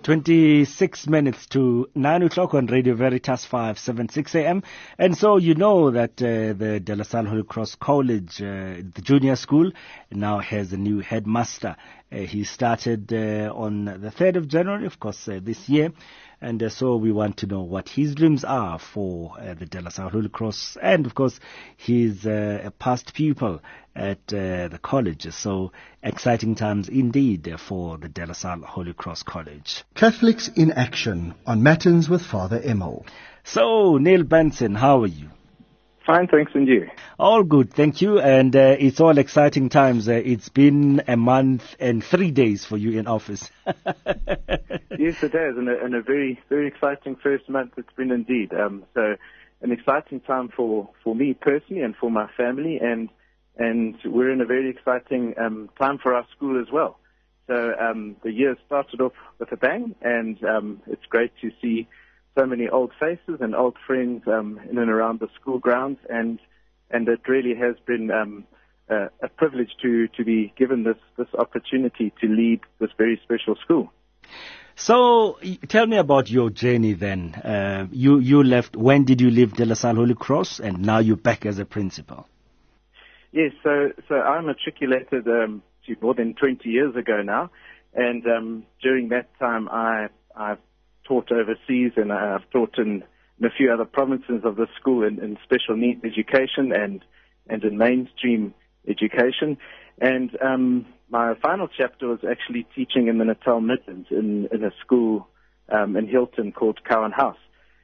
26 minutes to 9 o'clock on Radio Veritas 576 AM. And so you know that the De La Salle Holy Cross College, the junior school, now has a new headmaster. He started on the 3rd of January, of course, this year. And so we want to know what his dreams are for the De La Salle Holy Cross. And, of course, he's a past pupil at the college. So exciting times indeed for the De La Salle Holy Cross College. Catholics in Action on Matins with Father Emil. So, Neil Benson, how are you? Fine, thanks, and you? All good, thank you. And it's all exciting times. It's been a month and 3 days for you in office. Yes, it has, and a very, very exciting first month it's been indeed. So an exciting time for me personally and for my family, and we're in a very exciting time for our school as well. So the year started off with a bang, and it's great to see so many old faces and old friends in and around the school grounds, and it really has been a privilege to be given this opportunity to lead this very special school. So tell me about your journey then. You left, when did you leave De La Salle Holy Cross, and now you're back as a principal? Yes, so I matriculated more than 20 years ago now, and during that time I've taught overseas, and I've taught in a few other provinces of the school in special needs education and in mainstream education. And my final chapter was actually teaching in the Natal Midlands in a school in Hilton called Cowan House.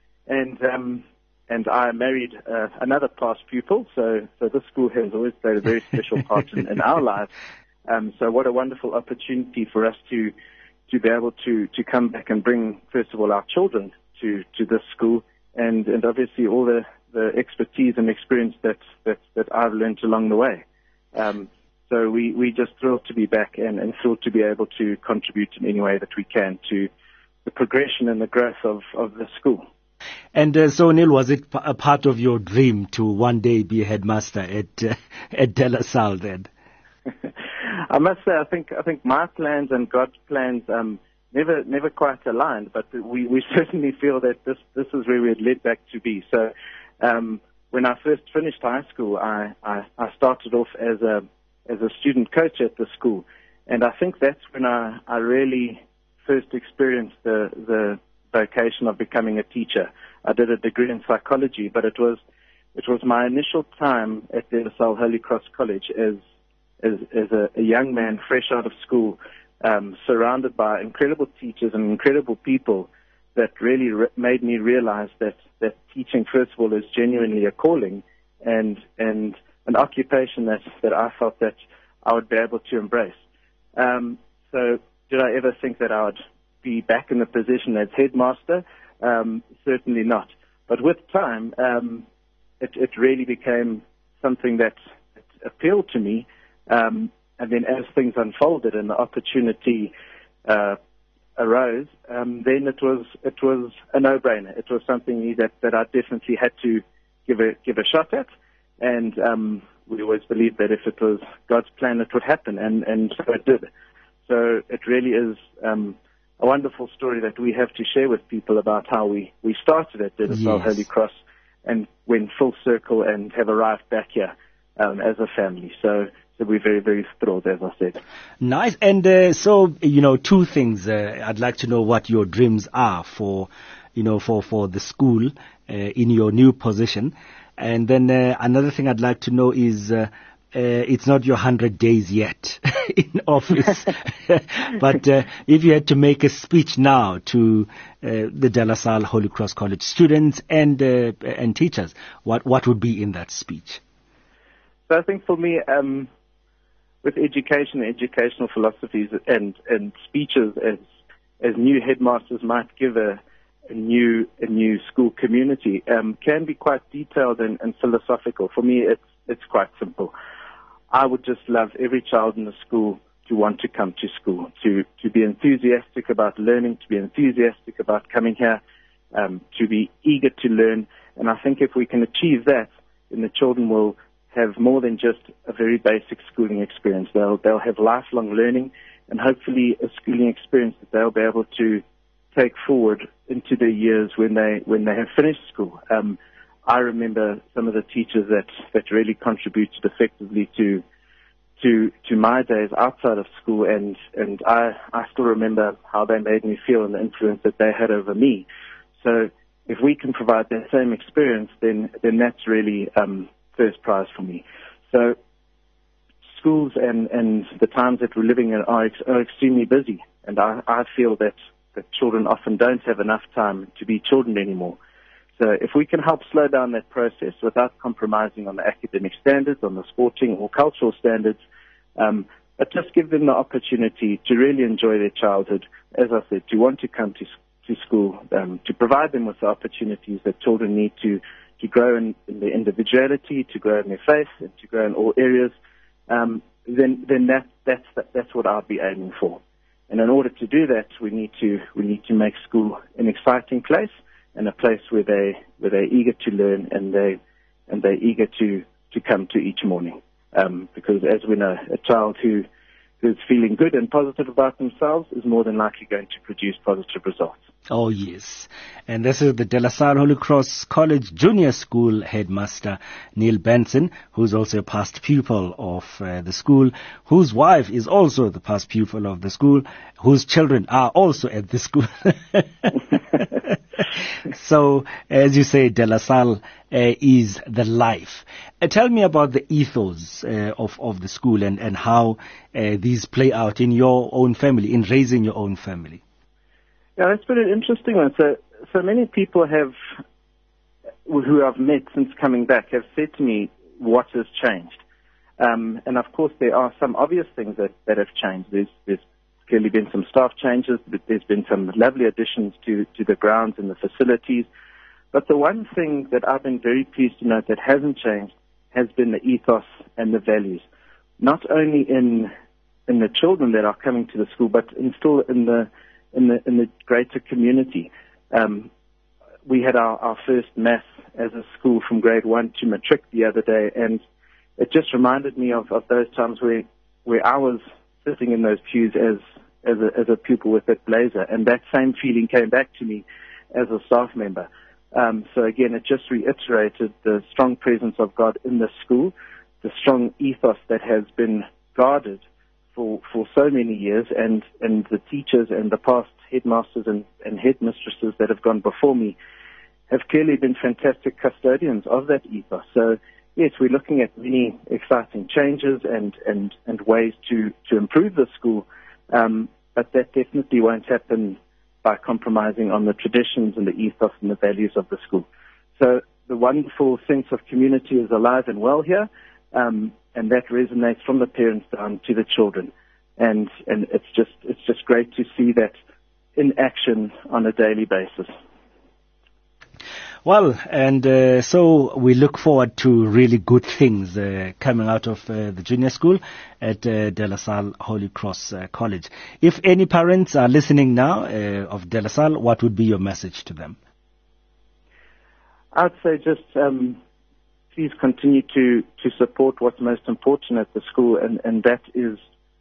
And I married another past pupil, so this school has always played a very special part in our lives. So what a wonderful opportunity for us to be able to come back and bring, first of all, our children to this school, and obviously all the expertise and experience that I've learned along the way. So we just thrilled to be back and thrilled to be able to contribute in any way that we can to the progression and the growth of the school. And so, Neil, was it a part of your dream to one day be a headmaster at De La Salle then? I must say, I think my plans and God's plans never quite aligned, but we certainly feel that this is where we're led back to be. So when I first finished high school, I started off as a student coach at the school, and I think that's when I really first experienced the vocation of becoming a teacher. I did a degree in psychology, but it was my initial time at De La Salle Holy Cross College as a young man fresh out of school, surrounded by incredible teachers and incredible people that really made me realize that teaching, first of all, is genuinely a calling and an occupation that I felt that I would be able to embrace. So did I ever think that I would be back in the position as headmaster? Certainly not. But with time, it really became something that appealed to me. And then as things unfolded and the opportunity arose, then it was a no-brainer. It was something that I definitely had to give a shot at, and we always believed that if it was God's plan, it would happen, and so it did. So it really is a wonderful story that we have to share with people about how we started at De La Salle Holy Cross and went full circle and have arrived back here as a family. So we're very, very thrilled, as I said. Nice. And so, two things. I'd like to know what your dreams are for the school in your new position. And then another thing I'd like to know is it's not your 100 days yet in office. But if you had to make a speech now to the De La Salle Holy Cross College students and teachers, what would be in that speech? So I think for me, with education, educational philosophies, and speeches as new headmasters might give a new school community, can be quite detailed and philosophical. For me, it's quite simple. I would just love every child in the school to want to come to school, to be enthusiastic about learning, to be enthusiastic about coming here, to be eager to learn. And I think if we can achieve that, then the children will have more than just a very basic schooling experience. They'll have lifelong learning, and hopefully a schooling experience that they'll be able to take forward into their years when they have finished school. I remember some of the teachers that really contributed effectively to my days outside of school, and I still remember how they made me feel and the influence that they had over me. So if we can provide that same experience, then that's really first prize for me. So schools and the times that we're living in are extremely busy, and I feel that children often don't have enough time to be children anymore. So if we can help slow down that process without compromising on the academic standards, on the sporting or cultural standards, but just give them the opportunity to really enjoy their childhood, as I said, to want to come to school, to provide them with the opportunities that children need to grow in their individuality, to grow in their faith, and to grow in all areas, then that's what I'll be aiming for. And in order to do that, we need to make school an exciting place, and a place where they're eager to learn and they're eager to come to each morning. Because as we know, a child who's feeling good and positive about themselves is more than likely going to produce positive results. Oh, yes. And this is the De La Salle Holy Cross College Junior School headmaster, Neil Benson, who's also a past pupil of the school, whose wife is also the past pupil of the school, whose children are also at the school. So, as you say, De La Salle is the life. Tell me about the ethos of the school and how these play out in your own family, in raising your own family. Yeah, that's been an interesting one. So many people who I've met since coming back have said to me, what has changed? And of course there are some obvious things that have changed. There's clearly been some staff changes, but there's been some lovely additions to the grounds and the facilities. But the one thing that I've been very pleased to note that hasn't changed has been the ethos and the values. Not only in the children that are coming to the school, but still in the greater community. We had our first mass as a school from grade 1 to matric the other day, and it just reminded me of those times where I was sitting in those pews as a pupil with that blazer, and that same feeling came back to me as a staff member. So again, it just reiterated the strong presence of God in the school, the strong ethos that has been guarded for so many years, and the teachers and the past headmasters and headmistresses that have gone before me have clearly been fantastic custodians of that ethos. So yes, we're looking at many exciting changes and ways to improve the school, but that definitely won't happen by compromising on the traditions and the ethos and the values of the school. So the wonderful sense of community is alive and well here, and that resonates from the parents down to the children. And it's just great to see that in action on a daily basis. Well, and so we look forward to really good things coming out of the junior school at De La Salle Holy Cross College. If any parents are listening now of De La Salle, what would be your message to them? I'd say just please continue to support what's most important at the school, and that is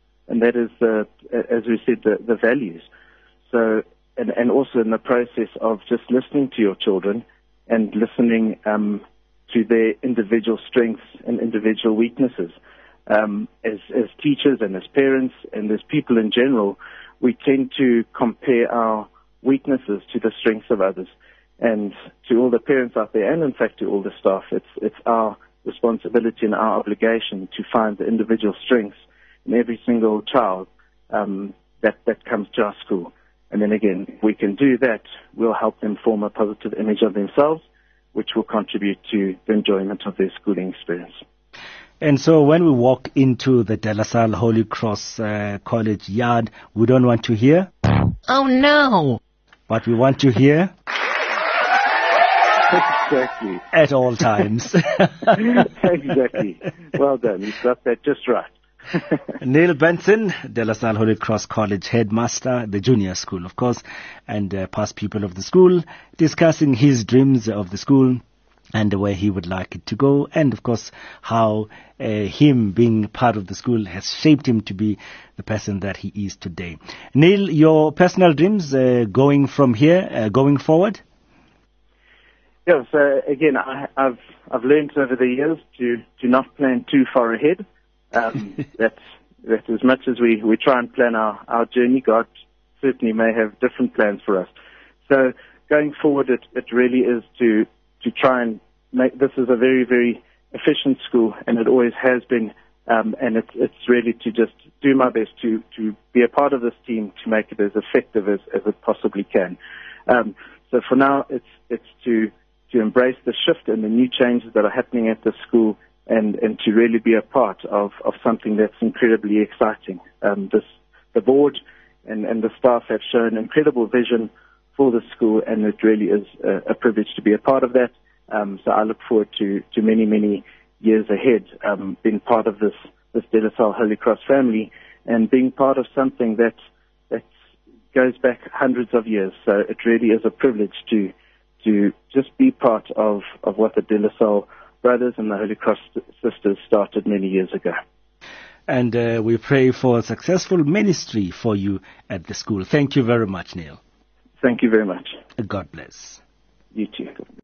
as we said, the values. So and also in the process of just listening to your children and listening to their individual strengths and individual weaknesses. As teachers and as parents and as people in general, we tend to compare our weaknesses to the strengths of others. And to all the parents out there, and in fact to all the staff, it's our responsibility and our obligation to find the individual strengths in every single child that comes to our school. And then again, if we can do that, we'll help them form a positive image of themselves, which will contribute to the enjoyment of their schooling experience. And so when we walk into the De La Salle Holy Cross College yard, we don't want to hear, "Oh no!" But we want to hear, exactly. At all times. Exactly. Well done. You've got that just right. Neil Benson, De La Salle Holy Cross College headmaster, the junior school, of course, and past pupil of the school, discussing his dreams of the school and where he would like it to go, and of course how him being part of the school has shaped him to be the person that he is today. Neil, your personal dreams going from here, going forward? Yeah, so again, I've learned over the years to not plan too far ahead. That's as much as we try and plan our journey, God certainly may have different plans for us. So going forward, it really is to try and make this is a very, very efficient school, and it always has been. And it's really to just do my best to be a part of this team to make it as effective as it possibly can. So for now, it's to embrace the shift and the new changes that are happening at the school, and to really be a part of something that's incredibly exciting. The board and the staff have shown incredible vision for the school, and it really is a privilege to be a part of that. So I look forward to many, many years ahead, being part of this De La Salle Holy Cross family, and being part of something that goes back hundreds of years. So it really is a privilege to just be part of what the De La Salle brothers and the Holy Cross sisters started many years ago. And we pray for a successful ministry for you at the school. Thank you very much, Neil. Thank you very much. God bless. You too.